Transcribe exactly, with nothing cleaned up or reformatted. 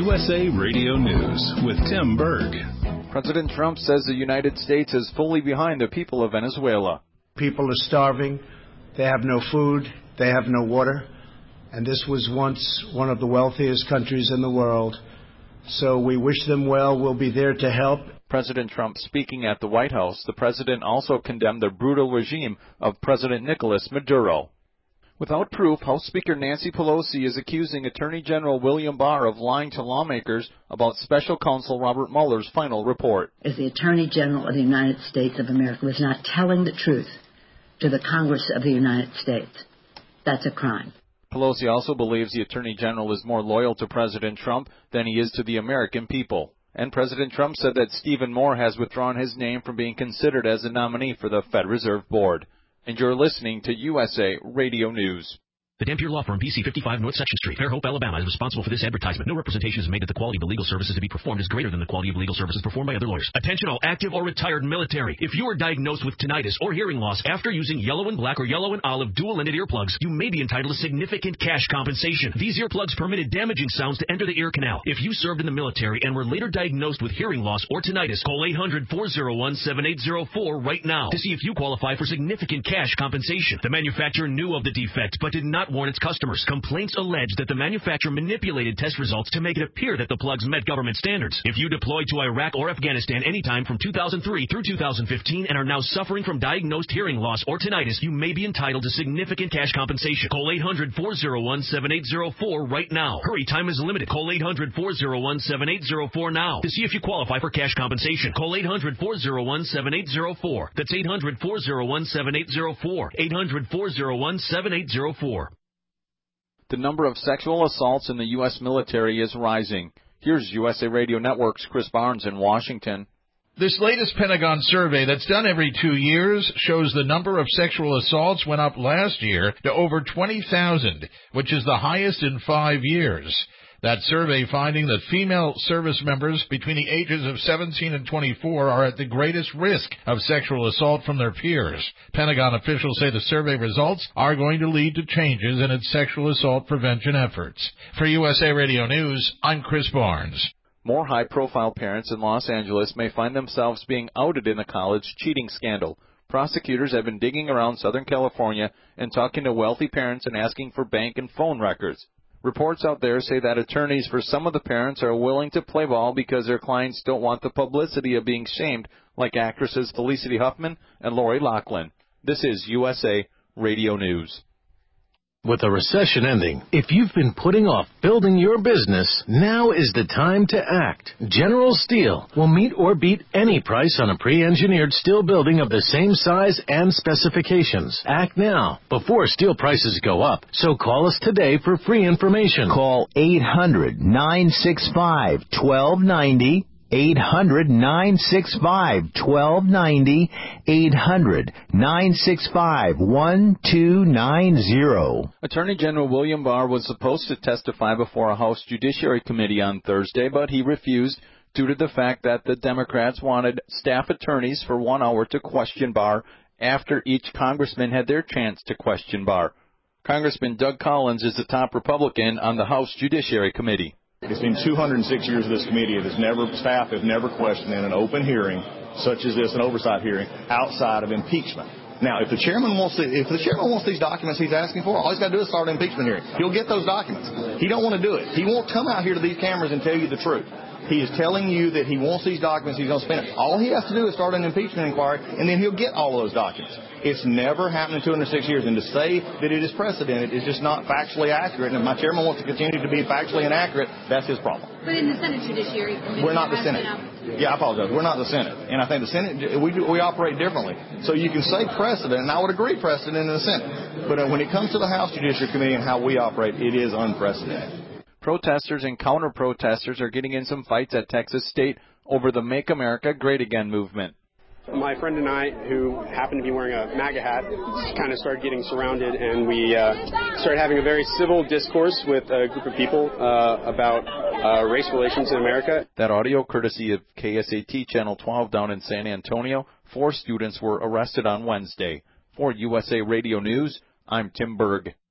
U S A Radio News with Tim Berg. President Trump says the United States is fully behind the people of Venezuela. People are starving. They have no food. They have no water. And this was once one of the wealthiest countries in the world. So we wish them well. We'll be there to help. President Trump speaking at the White House, the president also condemned the brutal regime of President Nicolas Maduro. Without proof, House Speaker Nancy Pelosi is accusing Attorney General William Barr of lying to lawmakers about Special Counsel Robert Mueller's final report. If the Attorney General of the United States of America was not telling the truth to the Congress of the United States, that's a crime. Pelosi also believes the Attorney General is more loyal to President Trump than he is to the American people. And President Trump said that Stephen Moore has withdrawn his name from being considered as a nominee for the Fed Reserve Board. And you're listening to U S A Radio News. The Dampier Law Firm, P C fifty-five North Section Street, Fairhope, Alabama, is responsible for this advertisement. No representation is made that the quality of the legal services to be performed is greater than the quality of legal services performed by other lawyers. Attention all active or retired military. If you are diagnosed with tinnitus or hearing loss after using yellow and black or yellow and olive dual-ended earplugs, you may be entitled to significant cash compensation. These earplugs permitted damaging sounds to enter the ear canal. If you served in the military and were later diagnosed with hearing loss or tinnitus, call eight hundred, four oh one, seven eight oh four right now to see if you qualify for significant cash compensation. The manufacturer knew of the defect but did not warn its customers. Complaints allege that the manufacturer manipulated test results to make it appear that the plugs met government standards. If you deployed to Iraq or Afghanistan anytime from two thousand three through two thousand fifteen and are now suffering from diagnosed hearing loss or tinnitus, you may be entitled to significant cash compensation. Call eight hundred, four oh one, seven eight oh four right now. Hurry, time is limited. Call eight hundred, four oh one, seven eight oh four now to see if you qualify for cash compensation. Call eight hundred, four oh one, seven eight oh four. That's eight hundred, four oh one, seven eight oh four. eight hundred, four oh one, seven eight oh four. The number of sexual assaults in the U S military is rising. Here's U S A Radio Network's Chris Barnes in Washington. This latest Pentagon survey that's done every two years shows the number of sexual assaults went up last year to over twenty thousand, which is the highest in five years. That survey finding that female service members between the ages of seventeen and twenty-four are at the greatest risk of sexual assault from their peers. Pentagon officials say the survey results are going to lead to changes in its sexual assault prevention efforts. For U S A Radio News, I'm Chris Barnes. More high-profile parents in Los Angeles may find themselves being outed in a college cheating scandal. Prosecutors have been digging around Southern California and talking to wealthy parents and asking for bank and phone records. Reports out there say that attorneys for some of the parents are willing to play ball because their clients don't want the publicity of being shamed, like actresses Felicity Huffman and Lori Loughlin. This is U S A Radio News. With a recession ending, if you've been putting off building your business, now is the time to act. General Steel will meet or beat any price on a pre-engineered steel building of the same size and specifications. Act now, before steel prices go up. So call us today for free information. Call eight hundred, nine six five, one two nine zero. eight hundred, nine six five, one two nine zero. eight hundred, nine six five, one two nine zero. Attorney General William Barr was supposed to testify before a House Judiciary Committee on Thursday, but he refused due to the fact that the Democrats wanted staff attorneys for one hour to question Barr after each congressman had their chance to question Barr. Congressman Doug Collins is the top Republican on the House Judiciary Committee. It's been two hundred six years of this committee. It has never, staff have never questioned in an open hearing, such as this, an oversight hearing, outside of impeachment. Now, if the chairman wants to, if the chairman wants these documents he's asking for, all he's got to do is start an impeachment hearing. He'll get those documents. He don't want to do it. He won't come out here to these cameras and tell you the truth. He is telling you that he wants these documents, he's going to spend it. All he has to do is start an impeachment inquiry, and then he'll get all of those documents. It's never happened in two hundred six years, and to say that it is precedented is just not factually accurate, and if my chairman wants to continue to be factually inaccurate, that's his problem. But in the Senate Judiciary Committee... We're not the Senate. Yeah, I apologize. We're not the Senate, and I think the Senate, we do, we operate differently. So you can say precedent, and I would agree precedent in the Senate, but uh, when it comes to the House Judiciary Committee and how we operate, it is unprecedented. Protesters and counter-protesters are getting in some fights at Texas State over the Make America Great Again movement. My friend and I, who happened to be wearing a MAGA hat, kind of started getting surrounded, and we uh, started having a very civil discourse with a group of people uh, about uh, race relations in America. That audio courtesy of K S A T Channel twelve down in San Antonio. Four students were arrested on Wednesday. For U S A Radio News, I'm Tim Berg.